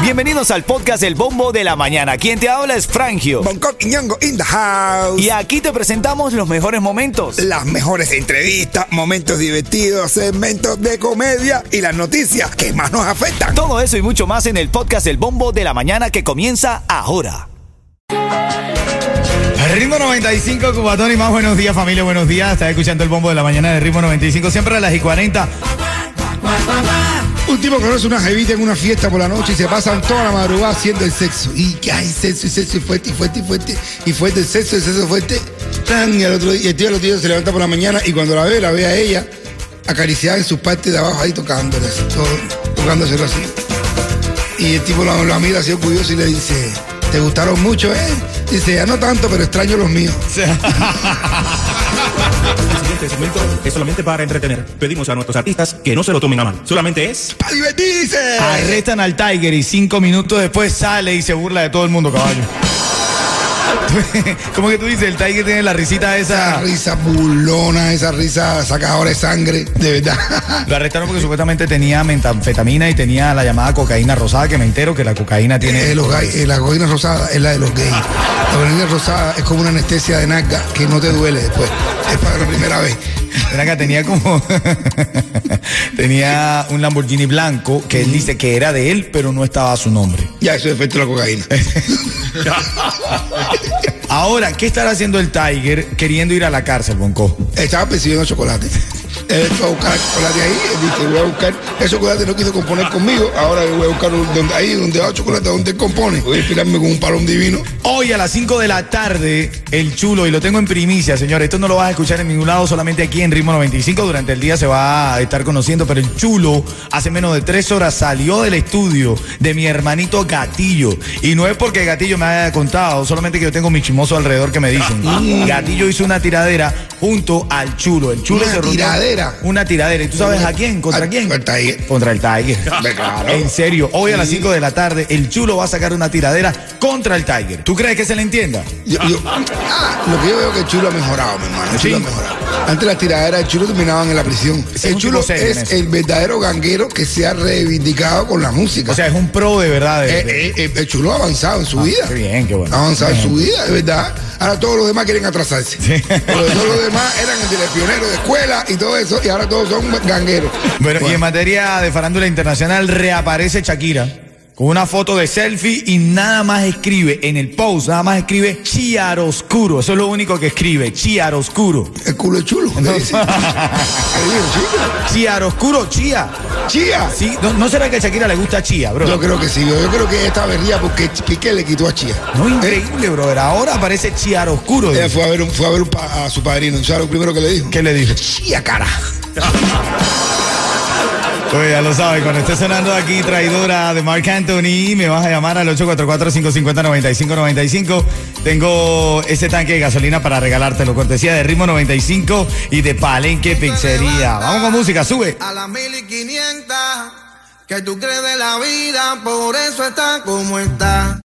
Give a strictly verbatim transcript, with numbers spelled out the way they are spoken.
Bienvenidos al podcast El Bombo de la Mañana. Quien te habla es Frangio. Bangkok y Ñongo in the house. Y aquí te presentamos los mejores momentos. Las mejores entrevistas, momentos divertidos, segmentos de comedia y las noticias que más nos afectan. Todo eso y mucho más en el podcast El Bombo de la Mañana que comienza ahora. Ritmo noventa y cinco, Cubatón y más. Buenos días, familia, buenos días. Estás escuchando El Bombo de la Mañana de Ritmo noventa y cinco, siempre a las y cuarenta. Un tipo conoce una jevita en una fiesta por la noche y se pasan toda la madrugada haciendo el sexo. Y que hay sexo y sexo y fuerte y fuerte y fuerte y fuerte el sexo y sexo fuerte. Tan, y, el otro, y el tío, el otro día se levanta por la mañana y cuando la ve, la ve a ella acariciada en sus partes de abajo ahí tocándole así, todo, tocándoselo así. Y el tipo lo, lo mira así orgulloso y le dice, ¿te gustaron mucho, eh? Dice, ya no tanto, pero extraño los míos. El siguiente segmento es solamente para entretener. Pedimos a nuestros artistas que no se lo tomen a mal. Solamente es ¡para divertirse! Arrestan al Tiger y cinco minutos después sale y se burla de todo el mundo, caballo. ¿Cómo que tú dices? El Tiger tiene la risita esa. Esa risa burlona, esa risa sacadora de sangre, de verdad. Lo arrestaron porque supuestamente tenía metanfetamina y tenía la llamada cocaína rosada, que me entero que la cocaína tiene... Eh, los gay, eh, la cocaína rosada es la de los gays. La cocaína rosada es como una anestesia de nalga que no te duele después. Es para la primera vez. Ven acá, tenía como... tenía un Lamborghini blanco que él dice que era de él, pero no estaba a su nombre. Ya, eso es efecto de la cocaína. Ahora, ¿qué estará haciendo el Tiger queriendo ir a la cárcel, Bonco? Estaba persiguiendo chocolate. Él fue a buscar chocolate ahí, él dice, voy a buscar, el chocolate no quiso componer conmigo, ahora voy a buscar donde, ahí donde va chocolate, donde él compone. Voy a inspirarme con un palón divino. Hoy a las cinco de la tarde, el Chulo, y lo tengo en primicia, señores, esto no lo vas a escuchar en ningún lado, solamente aquí en Ritmo noventa y cinco, durante el día se va a estar conociendo, pero el Chulo hace menos de tres horas salió del estudio de mi hermanito Gatillo, y no es porque Gatillo me haya contado, solamente que yo tengo mi chimoso alrededor que me dicen, Gatillo hizo una tiradera junto al Chulo, el Chulo Una se reunió- tiradera. Una tiradera. ¿Y tú sabes a quién? ¿Contra Al- quién? al Tiger. Contra el Tiger. Claro. En serio, hoy a las Sí. cinco de la tarde, el Chulo va a sacar una tiradera contra el Tiger. ¿Tú crees que se le entienda? Yo- yo- ah, lo que yo veo que el Chulo ha mejorado, mi hermano. El Chulo Sí. ha mejorado. Antes las tiraderas del Chulo terminaban en la prisión. es El un Chulo tipo serio en es eso. el verdadero ganguero que se ha reivindicado con la música. O sea, es un pro de verdad. de- Eh, de- eh, eh, el Chulo ha avanzado en su vida. qué bien, qué bueno. Ha avanzado en Bien. su vida, de verdad. Ahora todos los demás quieren atrasarse. Porque todos los demás eran el pionero de escuela y todo eso, y ahora todos son gangueros. Bueno, y en materia de farándula internacional, reaparece Shakira con una foto de selfie y nada más escribe en el post, nada más escribe chiaroscuro. Eso es lo único que escribe, chiaroscuro. El culo es chulo. ¿Qué dice? ¿Qué digo, chica? Chiaroscuro, chía. Chía. Sí, ¿no, no será que a Shakira le gusta chía, bro? Yo creo que sí, yo, yo creo que ella está berría porque Piqué le quitó a Chía. No, increíble, brother. Ahora aparece chiaroscuro. Ella fue a ver, un- fue a, ver un pa- a su padrino. ¿Sabes lo primero que le dijo? ¿Qué le dijo? Chía, cara. Oye, ya lo sabes, cuando esté sonando aquí Traidora de Marc Anthony, me vas a llamar al ocho cuatro cuatro, cinco cinco cero, nueve cinco nueve cinco. Tengo ese tanque de gasolina para regalártelo, cortesía de Ritmo noventa y cinco y de Palenque Pizzería. Vamos con música, sube. A las mil y quinientas que tú crees de la vida, por eso está como está.